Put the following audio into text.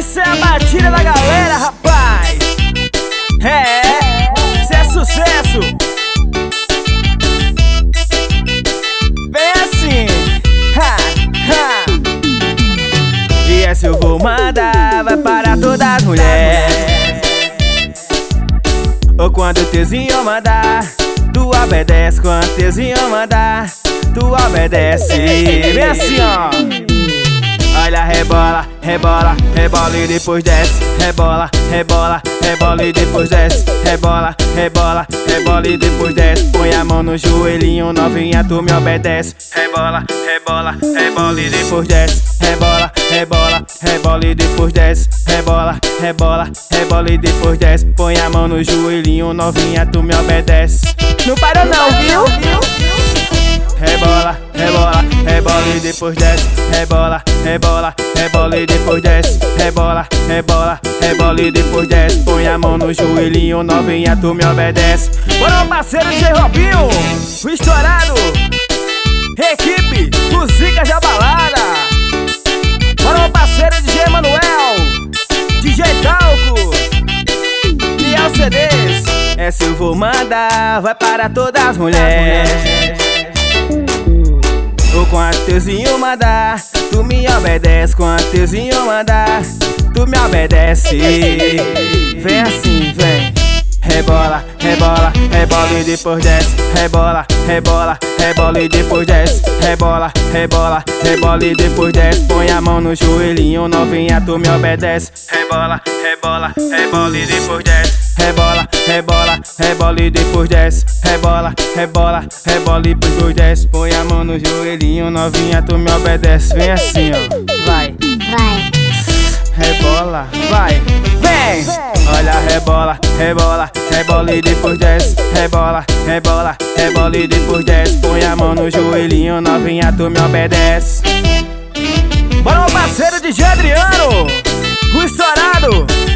Isso é a batida da galera, rapaz. Isso é sucesso. Vem assim, E essa eu vou mandar, vai para todas as mulheres. Ou quando o Teuzinho mandar, tu obedece. Quando o Teuzinho mandar, tu obedece. Vem assim, ó. Olha, rebola, rebola, rebola e depois desce. Rebola, rebola, rebola e depois desce. Rebola, rebola, rebola e depois desce. Põe a mão no joelhinho, novinha, tu me obedece. Rebola, rebola, rebola e depois desce. Rebola, rebola, rebola e depois desce. Rebola, rebola, rebola e depois desce. Põe a mão no joelhinho, novinha, tu me obedece. Não parou não, viu? Rebola, rebola, rebola e depois desce. Rebola, rebola, rebola e depois desce. Rebola, rebola, rebola e depois desce. Põe a mão no joelhinho, novinha, tu me obedece. Bora, meu parceiro DJ Robinho, o estourado. Equipe dos Zicas da balada. Bora, meu parceiro DJ Manuel, DJ Talco e ao CDs. Essa eu vou mandar, vai para todas as mulheres. Ou quando Teuzinho mandar, tu me obedece. Quando Teuzinho mandar, tu me obedece. Vem assim, vem. Rebola, rebola, rebola e depois desce. Rebola, rebola, rebola e depois desce. Rebola, rebola, rebola e depois desce. Põe a mão no joelhinho, novinha, tu me obedece. Rebola, rebola, rebola e depois desce. Rebola, rebola, rebola e depois desce. Rebola, rebola, rebola e depois desce. Põe a mão no joelhinho, novinha, tu me obedece. Vem assim, ó. Vai, vai. Rebola, vai, vem. Olha, rebola, rebola, rebola e depois desce. Rebola, rebola, rebola e depois desce. Põe a mão no joelhinho, novinha, tu me obedece. Bora, meu parceiro DJ Adriano, o estourado.